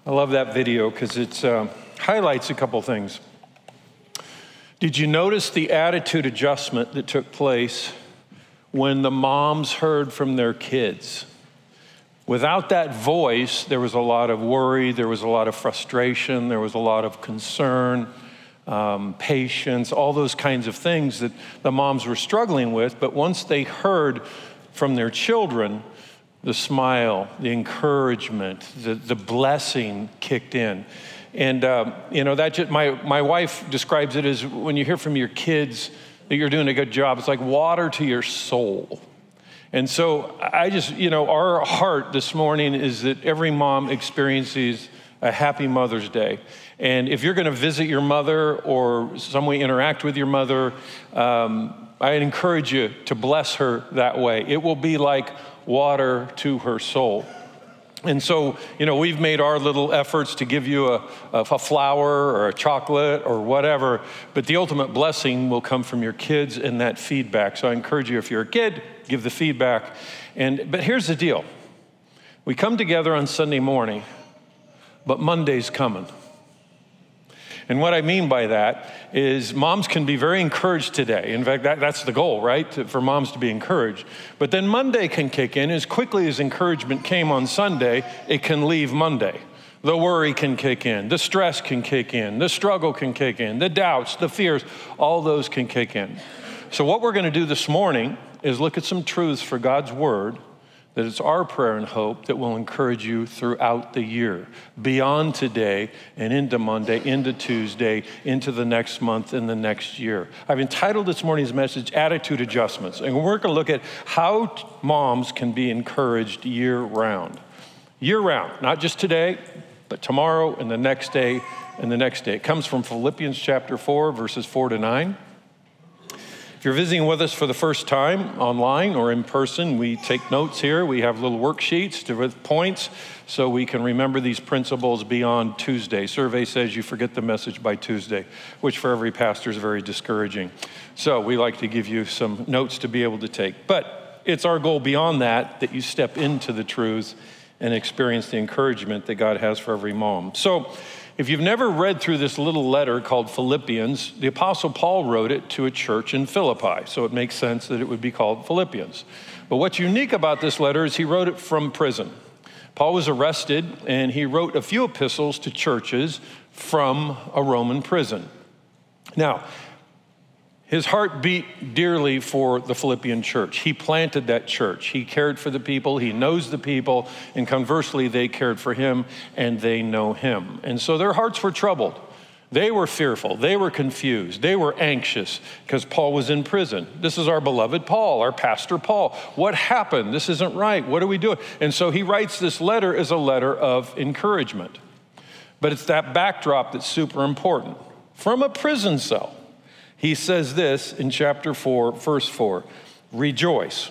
I love that video because it highlights a couple things. Did you notice the attitude adjustment that took place when the moms heard from their kids? Without that voice, there was a lot of worry, there was a lot of frustration, there was a lot of concern, patience, all those kinds of things that the moms were struggling with. But once they heard from their children, the smile, the encouragement, the blessing kicked in. And, my wife describes it as when you hear from your kids that you're doing a good job, it's like water to your soul. And so our heart this morning is that every mom experiences a happy Mother's Day. And if you're going to visit your mother or some way interact with your mother, I encourage you to bless her that way. It will be like water to her soul. And so, we've made our little efforts to give you a flower or a chocolate or whatever, but the ultimate blessing will come from your kids and that feedback. So I encourage you, if you're a kid, give the feedback. But here's the deal. We come together on Sunday morning, but Monday's coming. And what I mean by that is moms can be very encouraged today. In fact, that's the goal, right? For moms to be encouraged. But then Monday can kick in. As quickly as encouragement came on Sunday, it can leave Monday. The worry can kick in. The stress can kick in. The struggle can kick in. The doubts, the fears, all those can kick in. So what we're going to do this morning is look at some truths for God's word that it's our prayer and hope that will encourage you throughout the year, beyond today and into Monday, into Tuesday, into the next month and the next year. I've entitled this morning's message, Attitude Adjustments, and we're going to look at how moms can be encouraged year-round. Year-round, not just today, but tomorrow and the next day and the next day. It comes from Philippians chapter 4, verses 4 to 9. If you're visiting with us for the first time, online or in person, we take notes here. We have little worksheets with points so we can remember these principles beyond Tuesday. Survey says you forget the message by Tuesday, which for every pastor is very discouraging. So we like to give you some notes to be able to take. But it's our goal beyond that you step into the truth and experience the encouragement that God has for every mom. So if you've never read through this little letter called Philippians, the Apostle Paul wrote it to a church in Philippi, so it makes sense that it would be called Philippians. But what's unique about this letter is he wrote it from prison. Paul was arrested, and he wrote a few epistles to churches from a Roman prison. Now, his heart beat dearly for the Philippian church. He planted that church. He cared for the people. He knows the people. And conversely, they cared for him and they know him. And so their hearts were troubled. They were fearful. They were confused. They were anxious because Paul was in prison. This is our beloved Paul, our pastor Paul. What happened? This isn't right. What are we doing? And so he writes this letter as a letter of encouragement. But it's that backdrop that's super important. From a prison cell. He says this in chapter 4, verse 4, rejoice.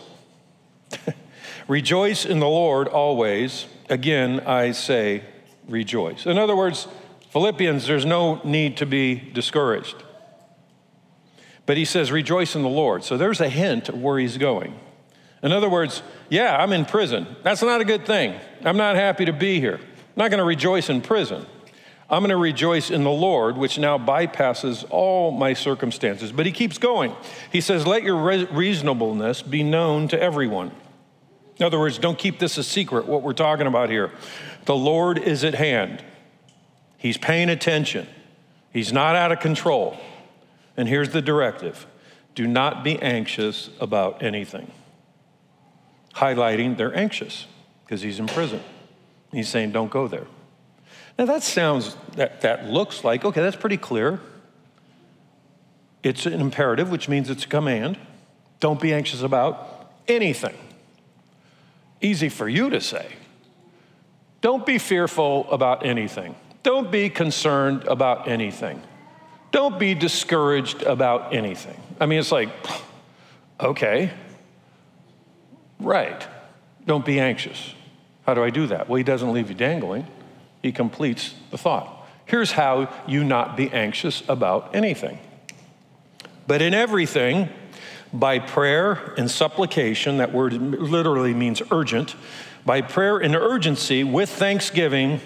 Rejoice in the Lord always. Again, I say rejoice. In other words, Philippians, there's no need to be discouraged. But he says rejoice in the Lord. So there's a hint of where he's going. In other words, yeah, I'm in prison. That's not a good thing. I'm not happy to be here. I'm not going to rejoice in prison. I'm going to rejoice in the Lord, which now bypasses all my circumstances. But he keeps going. He says, let your reasonableness be known to everyone. In other words, don't keep this a secret, what we're talking about here. The Lord is at hand. He's paying attention. He's not out of control. And here's the directive. Do not be anxious about anything. Highlighting they're anxious because he's in prison. He's saying, don't go there. Now that looks like, okay, that's pretty clear. It's an imperative, which means it's a command. Don't be anxious about anything. Easy for you to say. Don't be fearful about anything. Don't be concerned about anything. Don't be discouraged about anything. I mean, it's like, okay, right. Don't be anxious. How do I do that? Well, he doesn't leave you dangling. He completes the thought. Here's how you not be anxious about anything. But in everything, by prayer and supplication, that word literally means urgent, by prayer and urgency with thanksgiving,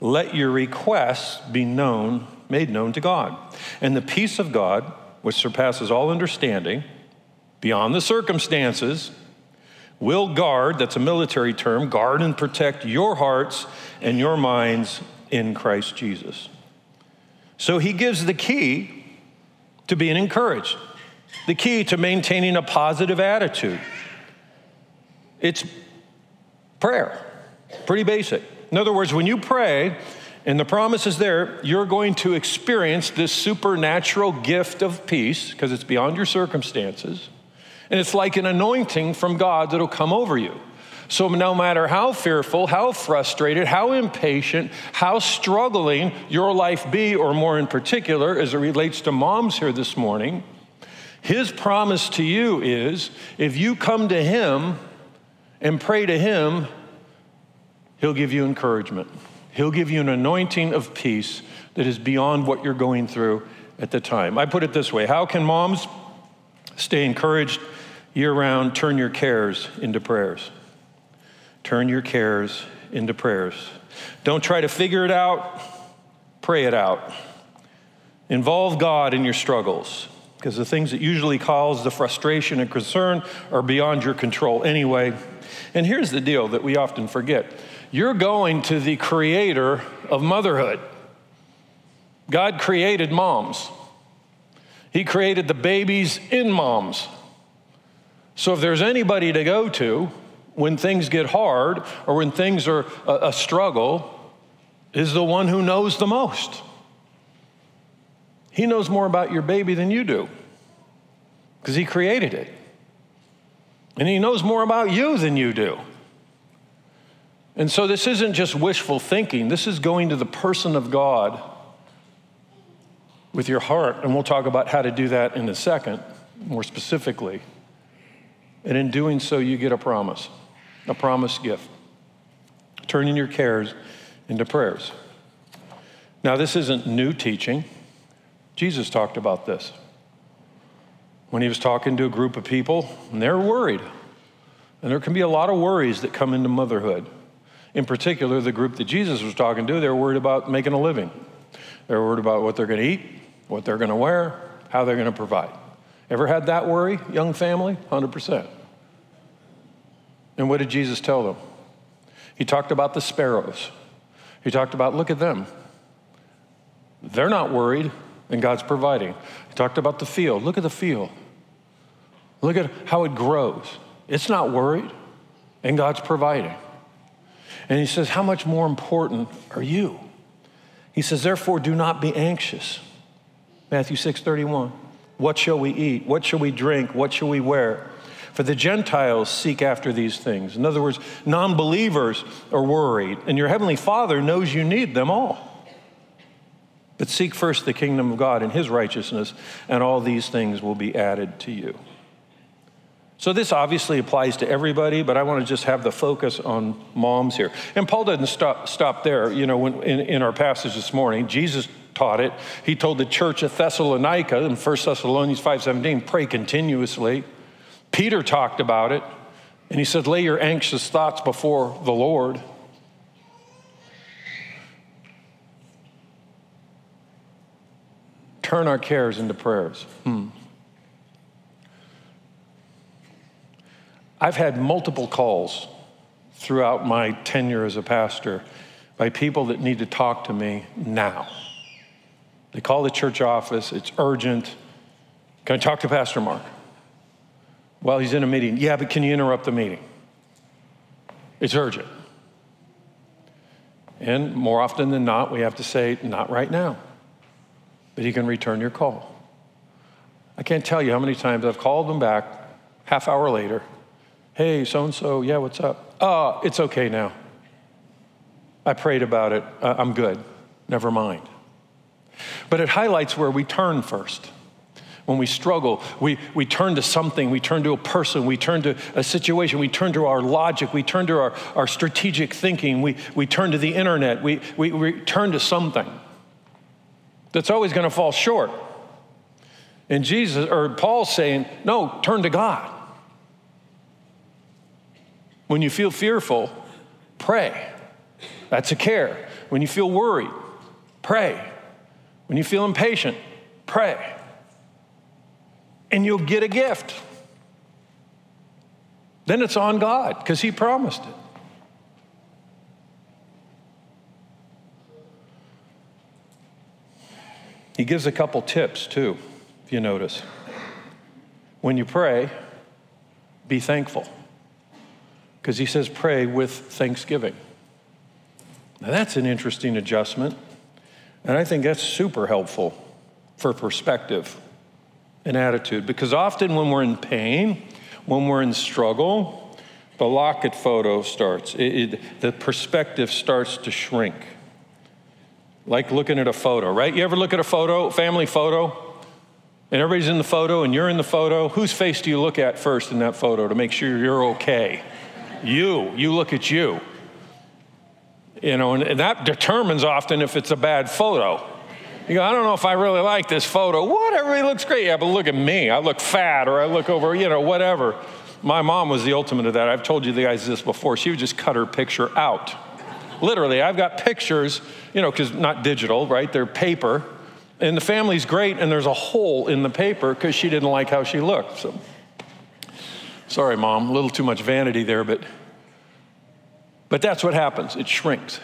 let your requests be made known to God. And the peace of God, which surpasses all understanding, beyond the circumstances, will guard, that's a military term, guard and protect your hearts and your minds in Christ Jesus. So he gives the key to being encouraged, the key to maintaining a positive attitude. It's prayer, pretty basic. In other words, when you pray, and the promise is there, you're going to experience this supernatural gift of peace because it's beyond your circumstances. And it's like an anointing from God that'll come over you. So no matter how fearful, how frustrated, how impatient, how struggling your life be, or more in particular, as it relates to moms here this morning, his promise to you is if you come to him and pray to him, he'll give you encouragement. He'll give you an anointing of peace that is beyond what you're going through at the time. I put it this way: how can moms stay encouraged year-round? Turn your cares into prayers. Turn your cares into prayers. Don't try to figure it out. Pray it out. Involve God in your struggles, because the things that usually cause the frustration and concern are beyond your control anyway. And here's the deal that we often forget. You're going to the creator of motherhood. God created moms. He created the babies in moms. So if there's anybody to go to when things get hard or when things are a struggle, is the one who knows the most. He knows more about your baby than you do because he created it. And he knows more about you than you do. And so this isn't just wishful thinking. This is going to the person of God with your heart. And we'll talk about how to do that in a second, more specifically. And in doing so, you get a promise gift. Turning your cares into prayers. Now, this isn't new teaching. Jesus talked about this when he was talking to a group of people, and they're worried. And there can be a lot of worries that come into motherhood. In particular, the group that Jesus was talking to, they're worried about making a living. They're worried about what they're going to eat, what they're going to wear, how they're going to provide. Ever had that worry, young family? 100%. And what did Jesus tell them? He talked about the sparrows. He talked about, look at them. They're not worried, and God's providing. He talked about the field. Look at the field. Look at how it grows. It's not worried, and God's providing. And he says, how much more important are you? He says, therefore, do not be anxious. Matthew 6:31. What shall we eat? What shall we drink? What shall we wear? For the Gentiles seek after these things. In other words, non-believers are worried, and your heavenly Father knows you need them all. But seek first the kingdom of God and his righteousness, and all these things will be added to you. So this obviously applies to everybody, but I want to just have the focus on moms here. And Paul doesn't stop there. You know, in our passage this morning, Jesus taught it. He told the church at Thessalonica in 1 Thessalonians 5:17, pray continuously. Peter talked about it, and he said, lay your anxious thoughts before the Lord. Turn our cares into prayers. I've had multiple calls throughout my tenure as a pastor by people that need to talk to me now. They call the church office, it's urgent. Can I talk to Pastor Mark? Well, he's in a meeting. Yeah, but can you interrupt the meeting? It's urgent. And more often than not, we have to say, not right now. But he can return your call. I can't tell you how many times I've called them back half hour later. Hey, so-and-so, yeah, what's up? Oh, it's okay now. I prayed about it. I'm good. Never mind. But it highlights where we turn first. When we struggle, we turn to something, we turn to a person, we turn to a situation, we turn to our logic, we turn to our strategic thinking, we turn to the internet, we turn to something that's always going to fall short. And Paul's saying, no, turn to God. When you feel fearful, pray. That's a care. When you feel worried, pray. When you feel impatient, pray. And you'll get a gift. Then it's on God because he promised it. He gives a couple tips too, if you notice. When you pray, be thankful. Because he says pray with thanksgiving. Now that's an interesting adjustment. And I think that's super helpful for perspective and attitude. Because often when we're in pain, when we're in struggle, the locket photo starts. The perspective starts to shrink. Like looking at a photo, right? You ever look at a photo, family photo, and everybody's in the photo and you're in the photo? Whose face do you look at first in that photo to make sure you're okay? You look at you. You know, and that determines often if it's a bad photo. You go, I don't know if I really like this photo. What? Everybody looks great. Yeah, but look at me. I look fat, or I look over, whatever. My mom was the ultimate of that. I've told you guys this before. She would just cut her picture out. Literally, I've got pictures, because not digital, right? They're paper. And the family's great, and there's a hole in the paper because she didn't like how she looked. So, sorry, Mom, a little too much vanity there, but that's what happens. It shrinks.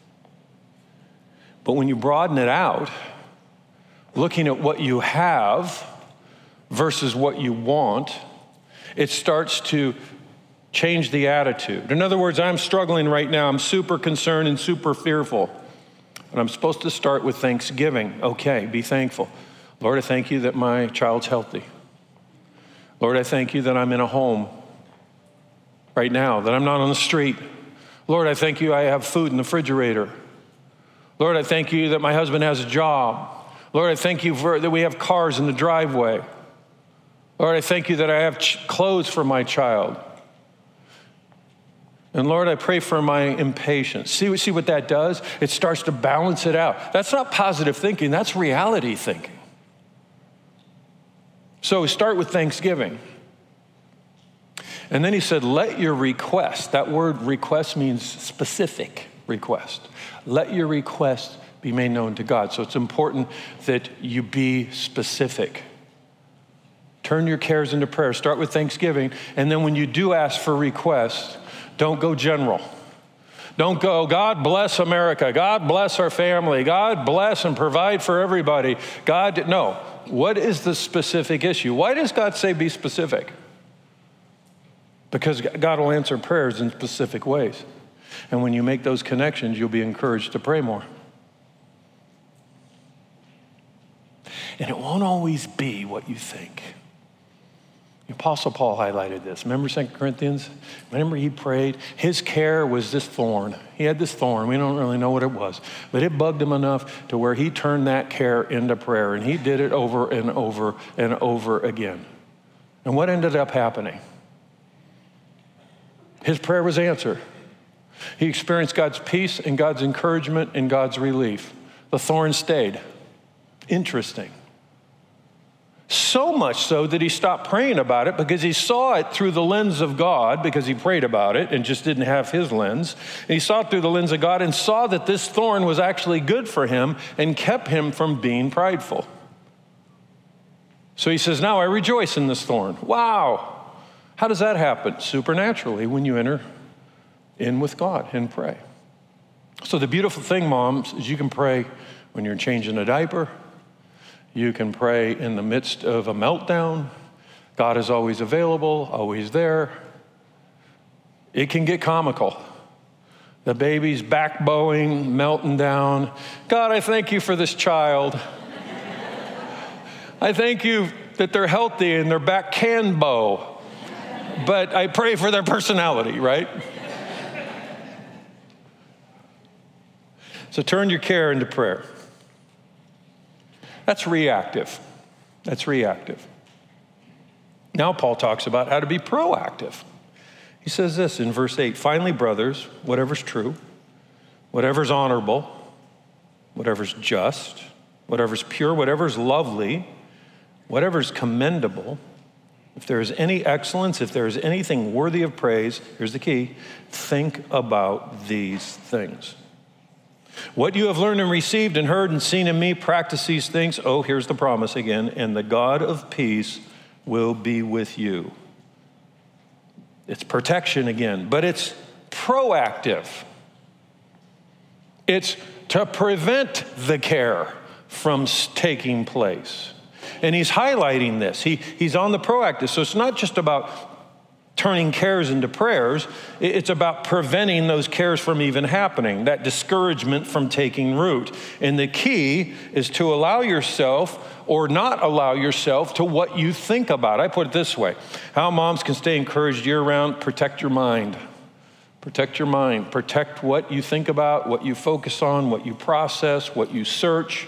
But when you broaden it out, looking at what you have versus what you want, it starts to change the attitude. In other words, I'm struggling right now. I'm super concerned and super fearful. And I'm supposed to start with thanksgiving. Okay, be thankful. Lord, I thank you that my child's healthy. Lord, I thank you that I'm in a home right now, that I'm not on the street. Lord, I thank you I have food in the refrigerator. Lord, I thank you that my husband has a job. Lord, I thank you that we have cars in the driveway. Lord, I thank you that I have clothes for my child. And Lord, I pray for my impatience. See what that does? It starts to balance it out. That's not positive thinking, that's reality thinking. So start with thanksgiving. And then he said, let your request, that word request means specific request. Let your request be made known to God. So it's important that you be specific. Turn your cares into prayer. Start with thanksgiving. And then when you do ask for requests, don't go general. Don't go, God bless America. God bless our family. God bless and provide for everybody. No. What is the specific issue? Why does God say be specific? Because God will answer prayers in specific ways. And when you make those connections, you'll be encouraged to pray more. And it won't always be what you think. The Apostle Paul highlighted this. Remember 2 Corinthians? Remember he prayed? His care was this thorn. He had this thorn. We don't really know what it was. But it bugged him enough to where he turned that care into prayer. And he did it over and over and over again. And what ended up happening? His prayer was answered. He experienced God's peace and God's encouragement and God's relief. The thorn stayed. Interesting. So much so that he stopped praying about it because he saw it through the lens of God, because he prayed about it and just didn't have his lens. And he saw it through the lens of God and saw that this thorn was actually good for him and kept him from being prideful. So he says, now I rejoice in this thorn. Wow. How does that happen? Supernaturally, when you enter in with God and pray. So the beautiful thing, moms, is you can pray when you're changing a diaper. You can pray in the midst of a meltdown. God is always available, always there. It can get comical. The baby's back bowing, melting down. God, I thank you for this child. I thank you that they're healthy and their back can bow. But I pray for their personality, right? So turn your care into prayer. That's reactive. That's reactive. Now Paul talks about how to be proactive. He says this in verse 8, finally, brothers, whatever's true, whatever's honorable, whatever's just, whatever's pure, whatever's lovely, whatever's commendable, if there is any excellence, if there is anything worthy of praise, here's the key, think about these things. What you have learned and received and heard and seen in me, practice these things. Oh, here's the promise again. And the God of peace will be with you. It's protection again, but it's proactive. It's to prevent the care from taking place. And he's highlighting this. He's on the proactive. So it's not just about turning cares into prayers. It's about preventing those cares from even happening, that discouragement from taking root. And the key is to allow yourself or not allow yourself to what you think about. I put it this way: how moms can stay encouraged year-round: protect your mind. Protect your mind. Protect what you think about, what you focus on, what you process, what you search,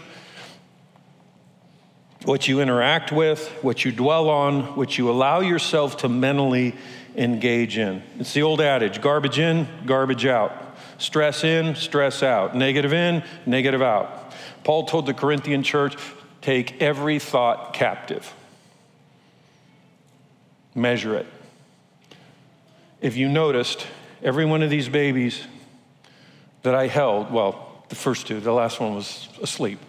what you interact with, what you dwell on, what you allow yourself to mentally engage in. It's the old adage: garbage in, garbage out. Stress in, stress out. Negative in, negative out. Paul told the Corinthian church, take every thought captive. Measure it. If you noticed, every one of these babies that I held, well, the first two, the last one was asleep.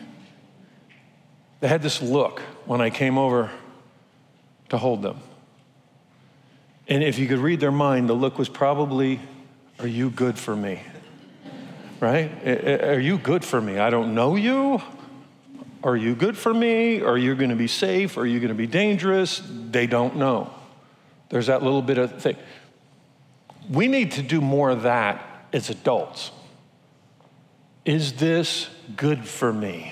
They had this look when I came over to hold them. And if you could read their mind, the look was probably, are you good for me? Right? Are you good for me? I don't know you. Are you good for me? Are you going to be safe? Are you going to be dangerous? They don't know. There's that little bit of thing. We need to do more of that as adults. Is this good for me?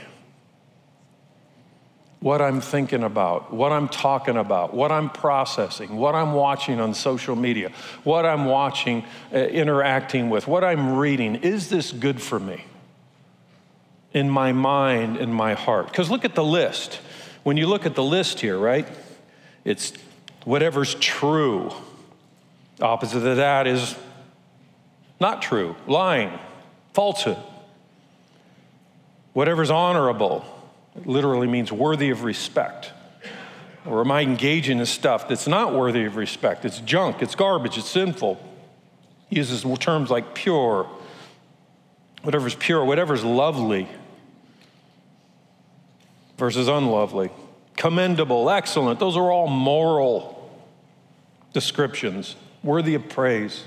What I'm thinking about, what I'm talking about, what I'm processing, what I'm watching on social media, what I'm watching, interacting with, what I'm reading, is this good for me? In my mind, in my heart. Because look at the list. When you look at the list here, right? It's whatever's true. Opposite of that is not true, lying, falsehood. Whatever's honorable. It literally means worthy of respect. Or am I engaging in stuff that's not worthy of respect? It's junk, it's garbage, it's sinful. He uses terms like pure, whatever's lovely versus unlovely. Commendable, excellent, those are all moral descriptions, worthy of praise.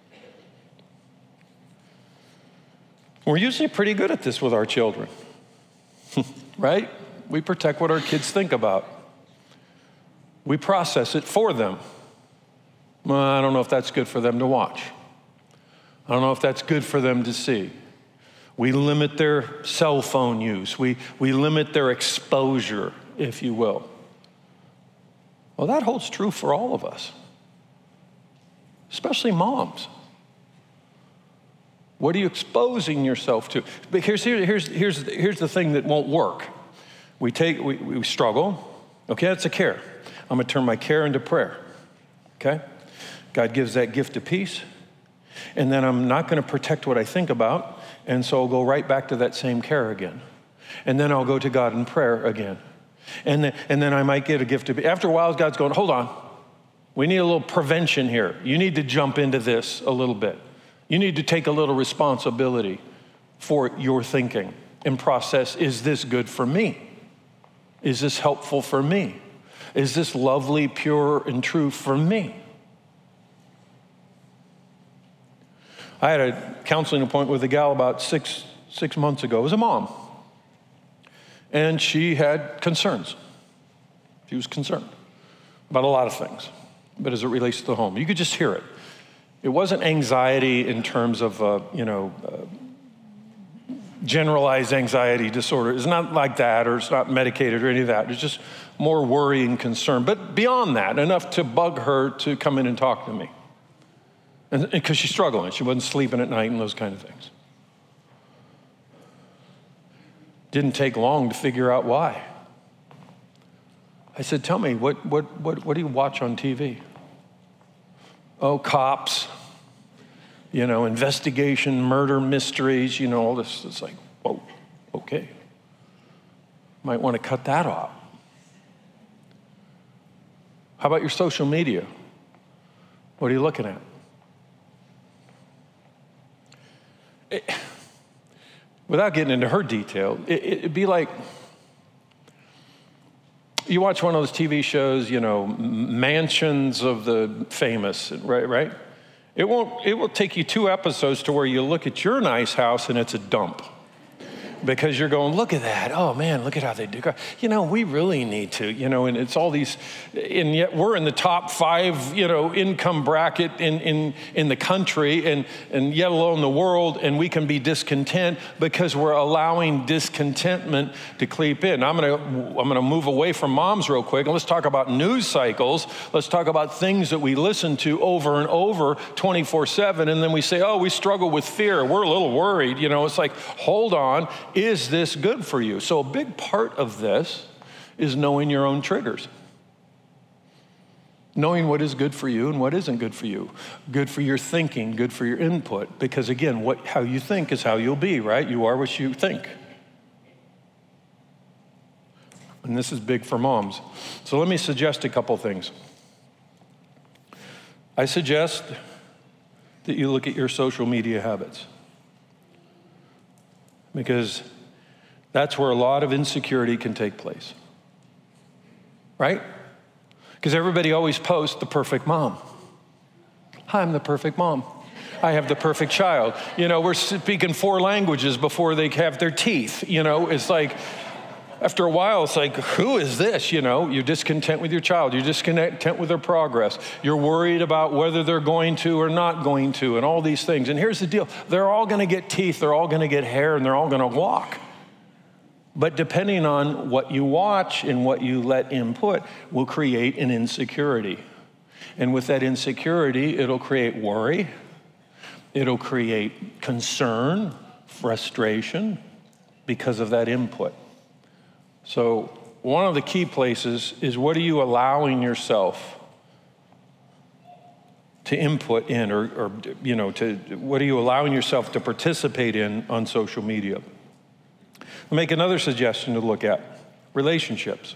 We're usually pretty good at this with our children. Right? We protect what our kids think about. We process it for them. Well, I don't know if that's good for them to watch. I don't know if that's good for them to see. We limit their cell phone use. We limit their exposure, if you will. Well, that holds true for all of us, especially moms. What are you exposing yourself to? But here's the thing that won't work. We struggle. Okay, that's a care. I'm going to turn my care into prayer. Okay? God gives that gift of peace. And then I'm not going to protect what I think about. And so I'll go right back to that same care again. And then I'll go to God in prayer again. And then I might get a gift of peace. After a while, God's going, hold on. We need a little prevention here. You need to jump into this a little bit. You need to take a little responsibility for your thinking and process, is this good for me? Is this helpful for me? Is this lovely, pure, and true for me? I had a counseling appointment with a gal about six months ago. It was a mom. And she had concerns. She was concerned about a lot of things, but as it relates to the home, you could just hear it. It wasn't anxiety in terms of, generalized anxiety disorder. It's not like that, or it's not medicated or any of that. It's just more worry and concern. But beyond that, enough to bug her to come in and talk to me. And because she's struggling. She wasn't sleeping at night and those kind of things. Didn't take long to figure out why. I said, tell me, what do you watch on TV? Oh, cops, investigation, murder, mysteries, all this. It's like, whoa, okay. Might want to cut that off. How about your social media? What are you looking at? without getting into her detail, it'd be like, you watch one of those TV shows, mansions of the famous, right? It will take you 2 episodes to where you look at your nice house and it's a dump. Because you're going, look at that. Oh man, look at how they do. We really need to, and it's all these, and yet we're in the top 5, income bracket in the country and yet alone the world, and we can be discontent because we're allowing discontentment to creep in. I'm gonna move away from moms real quick, and let's talk about news cycles. Let's talk about things that we listen to over and over 24/7, and then we say, oh, we struggle with fear. We're a little worried. It's like, hold on. Is this good for you? So a big part of this is knowing your own triggers. Knowing what is good for you and what isn't good for you. Good for your thinking, good for your input. Because again, how you think is how you'll be, right? You are what you think. And this is big for moms. So let me suggest a couple things. I suggest that you look at your social media habits. Because that's where a lot of insecurity can take place, right? Because everybody always posts the perfect mom. I'm the perfect mom. I have the perfect child. We're speaking 4 languages before they have their teeth. It's like, after a while, it's like, who is this? You're discontent with your child. You're discontent with their progress. You're worried about whether they're going to or not going to, and all these things. And here's the deal. They're all going to get teeth. They're all going to get hair, and they're all going to walk. But depending on what you watch and what you let input will create an insecurity. And with that insecurity, it'll create worry. It'll create concern, frustration because of that input. So one of the key places is, what are you allowing yourself to input in or what are you allowing yourself to participate in on social media? I'll make another suggestion to look at: relationships.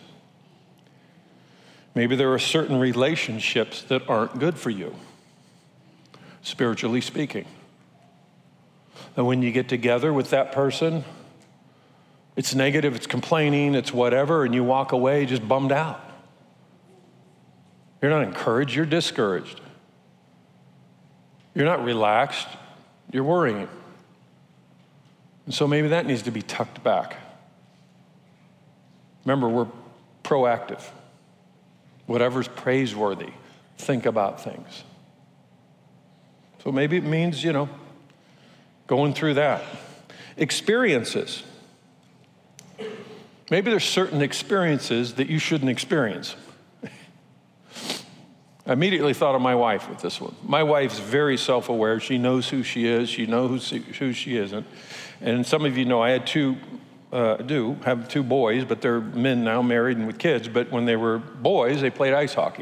Maybe there are certain relationships that aren't good for you, spiritually speaking. And when you get together with that person, it's negative, it's complaining, it's whatever, and you walk away just bummed out. You're not encouraged, you're discouraged. You're not relaxed, you're worrying. And so maybe that needs to be tucked back. Remember, we're proactive. Whatever's praiseworthy, think about things. So maybe it means, going through that. Experiences. Maybe there's certain experiences that you shouldn't experience. I immediately thought of my wife with this one. My wife's very self-aware. She knows who she is. She knows who she isn't. And some of you know I had have 2 boys, but they're men now, married and with kids. But when they were boys, they played ice hockey.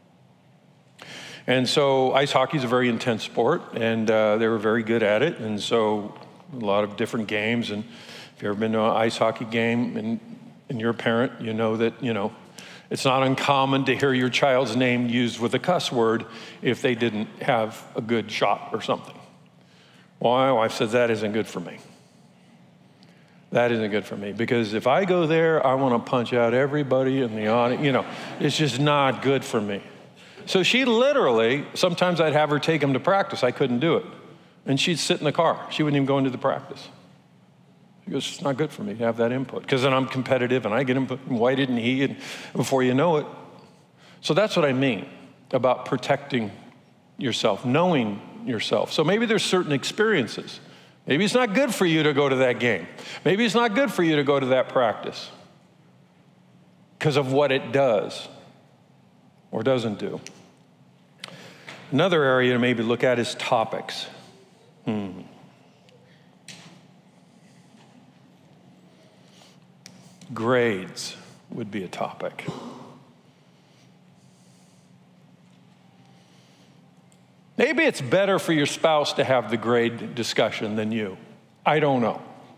And so ice hockey is a very intense sport, and they were very good at it. And so a lot of different games. And if you've ever been to an ice hockey game and you're a parent, you know that, it's not uncommon to hear your child's name used with a cuss word if they didn't have a good shot or something. Well, my wife says that isn't good for me. That isn't good for me, because if I go there, I want to punch out everybody in the audience. It's just not good for me. So she literally, sometimes I'd have her take them to practice. I couldn't do it. And she'd sit in the car. She wouldn't even go into the practice. She goes, it's not good for me to have that input, because then I'm competitive and I get input, and why didn't he? And before you know it. So that's what I mean about protecting yourself, knowing yourself. So maybe there's certain experiences. Maybe it's not good for you to go to that game. Maybe it's not good for you to go to that practice because of what it does or doesn't do. Another area to maybe look at is topics. Grades would be a topic. Maybe it's better for your spouse to have the grade discussion than you. I don't know.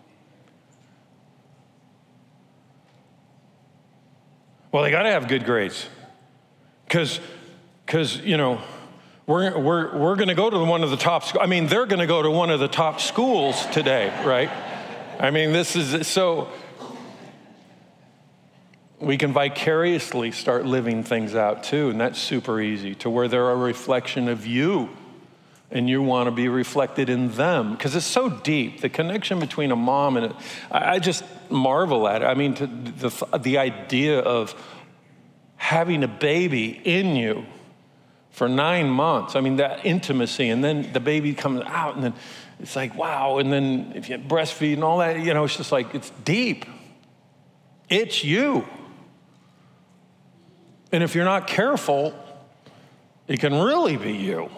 Well, they got to have good grades, because we're going to go to one of the top. They're going to go to one of the top schools today, right? I mean, this is so, we can vicariously start living things out too, and that's super easy, to where they're a reflection of you, and you want to be reflected in them, because it's so deep. The connection between a mom and I just marvel at it. I mean, the idea of having a baby in you for 9 months. I mean, that intimacy, and then the baby comes out, and then it's like, wow. And then if you breastfeed and all that, it's just like, it's deep. It's you. And if you're not careful, it can really be you.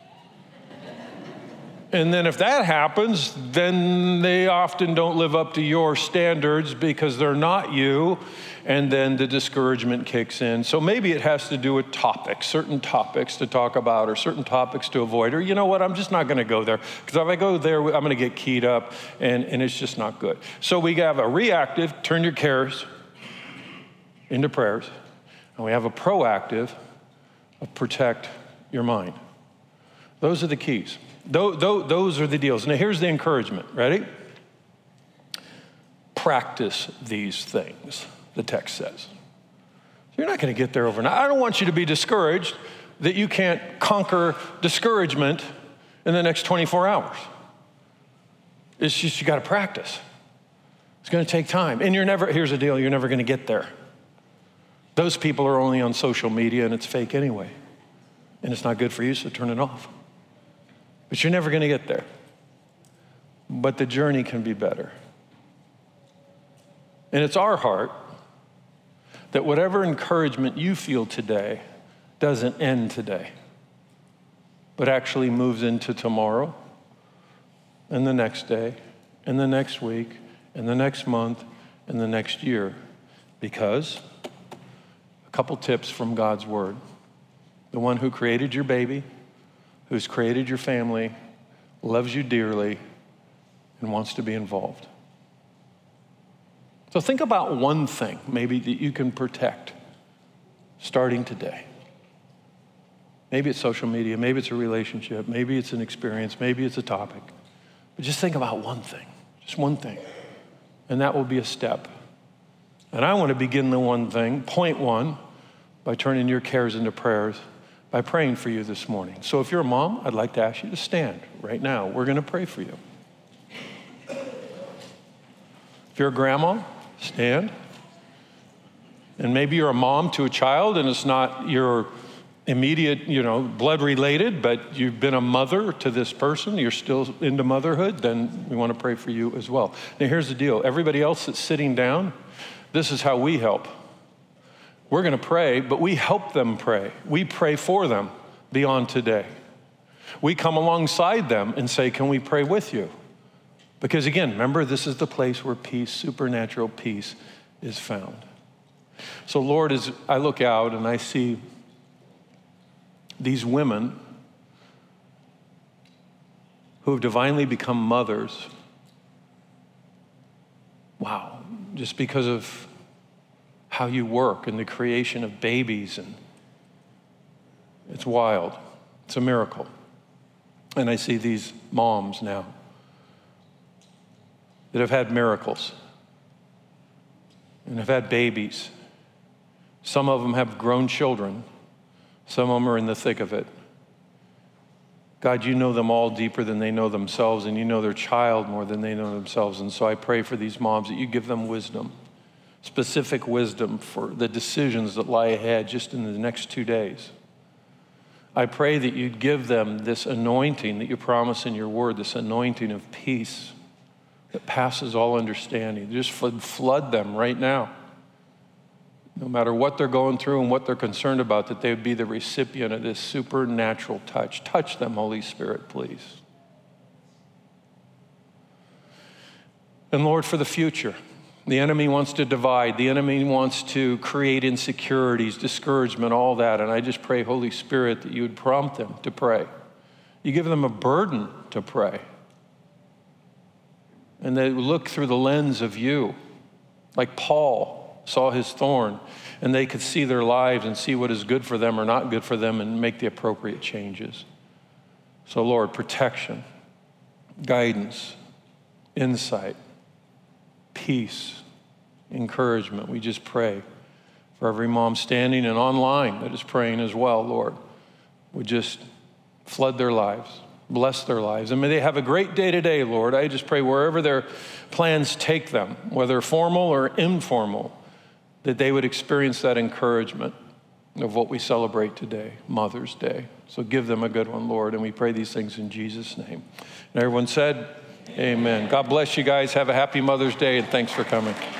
And then if that happens, then they often don't live up to your standards because they're not you, and then the discouragement kicks in. So maybe it has to do with topics, certain topics to talk about, or certain topics to avoid, or you know what, I'm just not gonna go there, because if I go there, I'm gonna get keyed up, and it's just not good. So we have a reactive, turn your cares into prayers, and we have a proactive, protect your mind. Those are the keys. Those are the deals. Now here's the encouragement. Ready? Practice these things, the text says. You're not going to get there overnight. I don't want you to be discouraged that you can't conquer discouragement in the next 24 hours. It's just you got to practice. It's going to take time. And here's the deal, you're never going to get there. Those people are only on social media, and it's fake anyway. And it's not good for you, so turn it off. But you're never going to get there. But the journey can be better. And it's our heart that whatever encouragement you feel today doesn't end today, but actually moves into tomorrow, and the next day, and the next week, and the next month, and the next year. Because a couple tips from God's word. The one who created your baby, who's created your family, loves you dearly, and wants to be involved. So think about one thing maybe that you can protect starting today. Maybe it's social media, maybe it's a relationship, maybe it's an experience, maybe it's a topic. But just think about one thing, just one thing. And that will be a step. And I want to begin the one thing, point one, by turning your cares into prayers, by praying for you this morning. So if you're a mom, I'd like to ask you to stand right now. We're going to pray for you. If you're a grandma, stand. And maybe you're a mom to a child and it's not your immediate, blood related, but you've been a mother to this person, you're still into motherhood, then we want to pray for you as well. Now here's the deal. Everybody else that's sitting down, this is how we help. We're going to pray, but we help them pray. We pray for them beyond today. We come alongside them and say, can we pray with you? Because again, remember, this is the place where peace, supernatural peace, is found. So Lord, as I look out and I see these women who have divinely become mothers, wow, just because of how you work in the creation of babies, and it's wild. It's a miracle. And I see these moms now that have had miracles and have had babies. Some of them have grown children. Some of them are in the thick of it. God, you know them all deeper than they know themselves, and you know their child more than they know themselves. And so I pray for these moms that you give them wisdom, specific wisdom for the decisions that lie ahead just in the next 2 days. I pray that you'd give them this anointing that you promise in your word, this anointing of peace that passes all understanding. Just flood them right now. No matter what they're going through and what they're concerned about, that they would be the recipient of this supernatural touch. Touch them, Holy Spirit, please. And Lord, for the future, the enemy wants to divide. The enemy wants to create insecurities, discouragement, all that. And I just pray, Holy Spirit, that you would prompt them to pray. You give them a burden to pray. And they look through the lens of you, like Paul saw his thorn, and they could see their lives and see what is good for them or not good for them and make the appropriate changes. So Lord, protection, guidance, insight, peace, encouragement. We just pray for every mom standing and online that is praying as well, Lord. Would just flood their lives, bless their lives. And may they have a great day today, Lord. I just pray wherever their plans take them, whether formal or informal, that they would experience that encouragement of what we celebrate today, Mother's Day. So give them a good one, Lord. And we pray these things in Jesus' name. And everyone said, amen. God bless you guys. Have a happy Mother's Day, and thanks for coming.